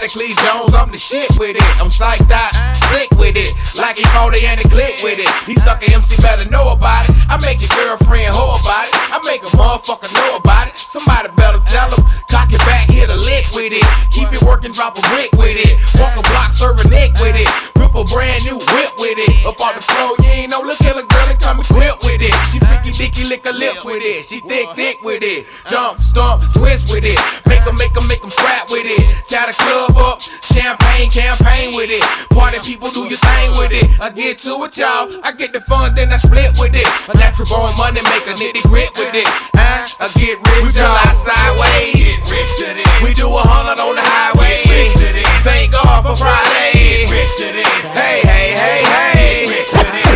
Automatically Jones, I'm the shit with it. I'm psyched out, sick with it. Like he 40 and the click with it. These sucker MC better know about it. I make your girlfriend hoe about it. I make a motherfucker know about it. Somebody better tell him. Cock it back, hit a lick with it. Keep it working, drop a brick with it. Walk a block, serve a nick with it. Whip a brand new whip with it. Up on the floor, you ain't no look killer girl and come equipped with it. She freaky dicky, lick her lips with it. She thick with it. Jump, stomp, twist with it. Make 'em scrap with it. Tie the club up, champagne campaign with it. Party people, do your thing with it. I get to it, y'all. I get the fun, then I split with it. A natural born money, make a nitty grit with it. I get rich, y'all. Sideways. We do 100 on the highway. Thank God for Friday.